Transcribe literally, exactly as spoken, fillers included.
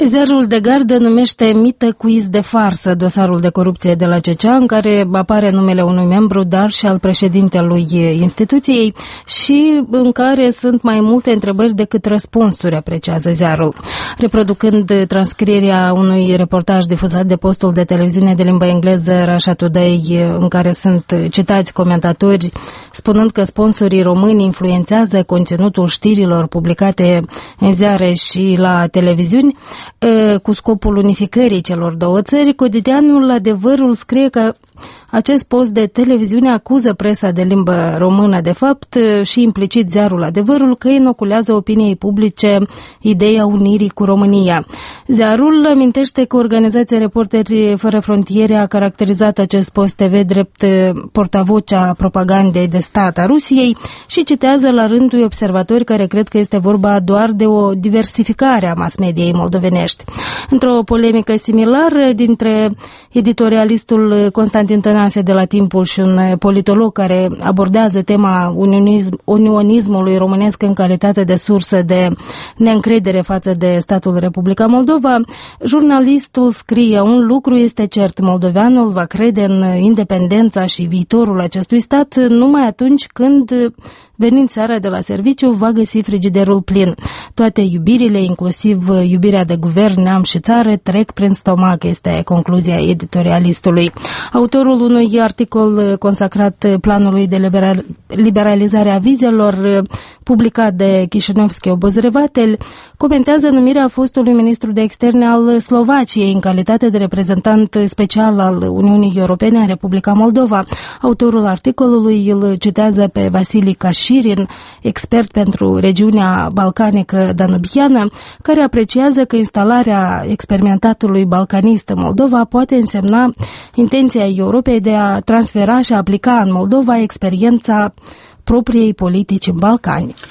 Ziarul de gardă numește mită quiz de farsă dosarul de corupție de la C C A, în care apare numele unui membru, dar și al președintelui instituției și în care sunt mai multe întrebări decât răspunsuri, apreciază ziarul. Reproducând transcrierea unui reportaj difuzat de postul de televiziune de limba engleză Russia Today, în care sunt citați comentatori spunând că sponsorii români influențează conținutul știrilor publicate în ziare și la televiziuni, cu scopul unificării celor două țări, cotidianul Adevărul scrie că acest post de televiziune acuză presa de limbă română, de fapt, și implicit ziarul Adevărul, că inoculează opiniei publice ideea unirii cu România. Ziarul amintește că organizația Reporteri Fără Frontiere a caracterizat acest post T V drept portavocea propagandei de stat a Rusiei și citează la rândul observatori care cred că este vorba doar de o diversificare a mass-mediei moldovenești. Într-o polemică similară dintre editorialistul Constantin Tănase de la Timpul și un politolog care abordează tema unionism, unionismului românesc în calitate de sursă de neîncredere față de statul Republica Moldova, jurnalistul scrie: un lucru este cert, moldoveanul va crede în independența și viitorul acestui stat numai atunci când, venind seara de la serviciu, va găsi frigiderul plin. Toate iubirile, inclusiv iubirea de guvern, neam și țară, trec prin stomac, este concluzia editorialistului. Autorul unui articol consacrat planului de liberalizare a vizelor, publicat de Chișinăvski Obozrevatel, comentează numirea fostului ministru de externe al Slovaciei în calitate de reprezentant special al Uniunii Europene în Republica Moldova. Autorul articolului îl citează pe Vasili Cașirin, expert pentru regiunea balcanică danubiană, care apreciază că instalarea experimentatului balcanist în Moldova poate însemna intenția Europei de a transfera și a aplica în Moldova experiența propriei politici în Balcani.